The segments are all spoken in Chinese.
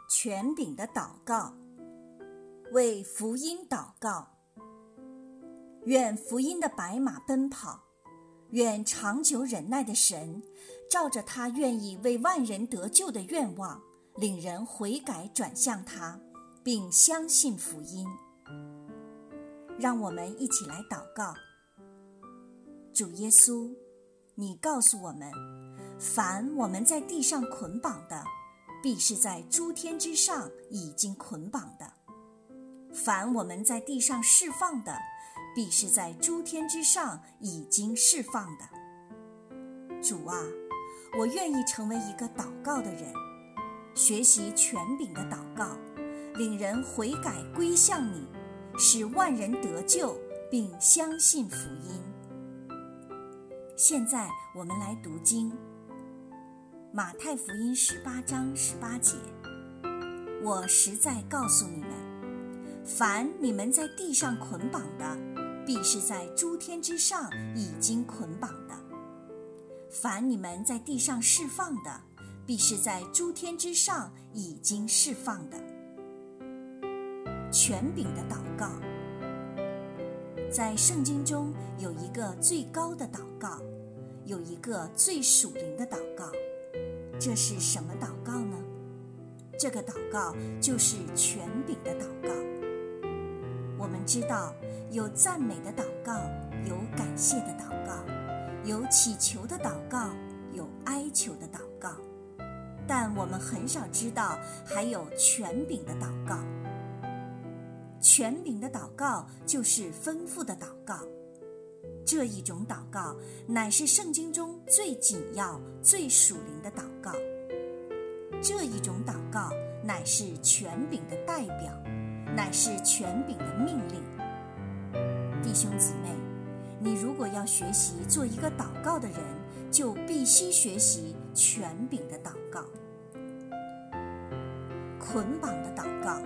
权柄的祷告，为福音祷告。愿福音的白马奔跑，愿长久忍耐的神照着他愿意为万人得救的愿望，领人悔改转向他，并相信福音。让我们一起来祷告。主耶稣，你告诉我们，凡我们在地上捆绑的，必是在诸天之上已经捆绑的；凡我们在地上释放的，必是在诸天之上已经释放的。主啊，我愿意成为一个祷告的人，学习权柄的祷告，领人悔改归向你，使万人得救，并相信福音。现在我们来读经。马太福音18章18节，我实在告诉你们，凡你们在地上捆绑的，必是在诸天之上已经捆绑的；凡你们在地上释放的，必是在诸天之上已经释放的。权柄的祷告。在圣经中有一个最高的祷告，有一个最属灵的祷告。这是什么祷告呢？这个祷告就是权柄的祷告。我们知道有赞美的祷告，有感谢的祷告，有祈求的祷告，有哀求的祷告，但我们很少知道还有权柄的祷告。权柄的祷告就是吩咐的祷告。这一种祷告乃是圣经中最紧要、最属灵的祷告。这一种祷告乃是权柄的代表，乃是权柄的命令。弟兄姊妹，你如果要学习做一个祷告的人，就必须学习权柄的祷告。捆绑的祷告。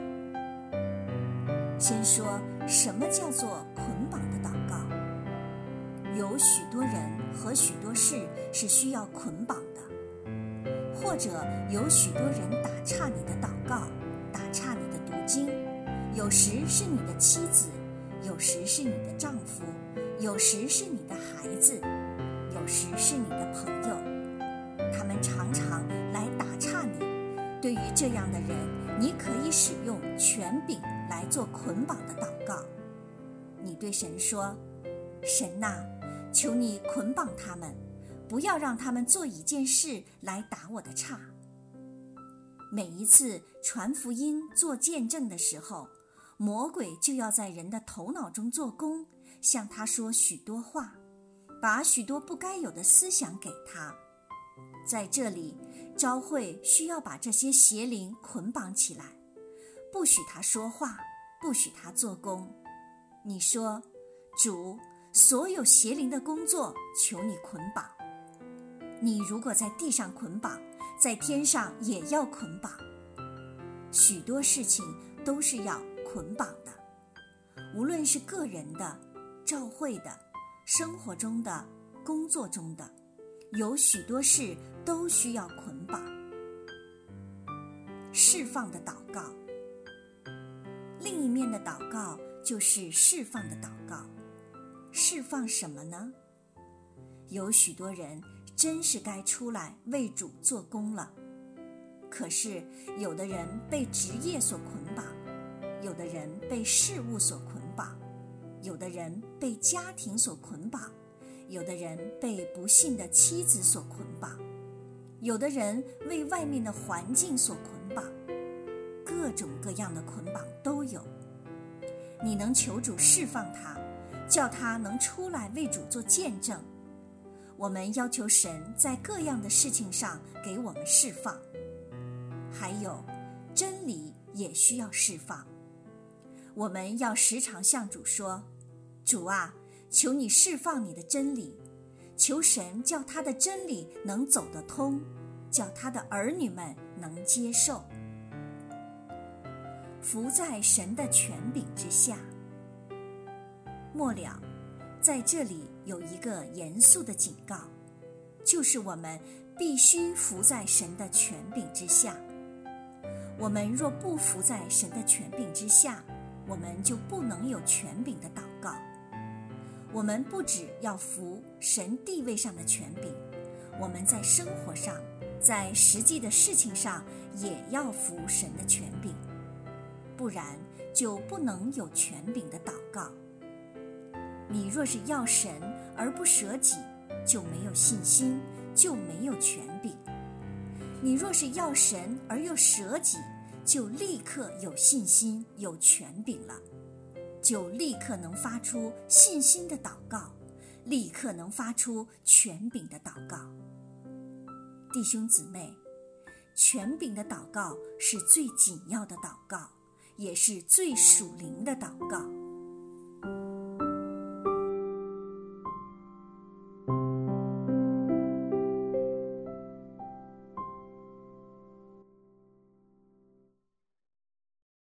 先说什么叫做捆绑的祷告？有许多人和许多事是需要捆绑的，或者有许多人打岔你的祷告，打岔你的读经，有时是你的妻子，有时是你的丈夫，有时是你的孩子，有时是你的朋友，他们常常来打岔你。对于这样的人，你可以使用权柄来做捆绑的祷告。你对神说，神啊，求你捆绑他们，不要让他们做一件事来打我的岔。每一次传福音做见证的时候，魔鬼就要在人的头脑中做工，向他说许多话，把许多不该有的思想给他。在这里，教会需要把这些邪灵捆绑起来，不许他说话，不许他做工。你说，主，所有邪灵的工作求你捆绑。你如果在地上捆绑，在天上也要捆绑。许多事情都是要捆绑的，无论是个人的、教会的、生活中的、工作中的，有许多事都需要捆绑。释放的祷告。另一面的祷告就是释放的祷告。释放什么呢？有许多人真是该出来为主做工了，可是有的人被职业所捆绑，有的人被事物所捆绑，有的人被家庭所捆绑，有的人被不幸的妻子所捆绑，有的人为外面的环境所捆绑，各种各样的捆绑都有。你能求主释放他，叫他能出来为主做见证。我们要求神在各样的事情上给我们释放。还有，真理也需要释放。我们要时常向主说，主啊，求你释放你的真理，求神叫他的真理能走得通，叫他的儿女们能接受。服在神的权柄之下。末了，在这里有一个严肃的警告，就是我们必须服在神的权柄之下。 我们若不服在神的权柄之下，我们就不能有权柄的祷告。我们不只要服神地位上的权柄，我们在生活上，在实际的事情上也要服神的权柄，不然就不能有权柄的祷告。你若是要神而不舍己，就没有信心，就没有权柄。你若是要神而又舍己，就立刻有信心，有权柄了，就立刻能发出信心的祷告，立刻能发出权柄的祷告。弟兄姊妹，权柄的祷告是最紧要的祷告，也是最属灵的祷告。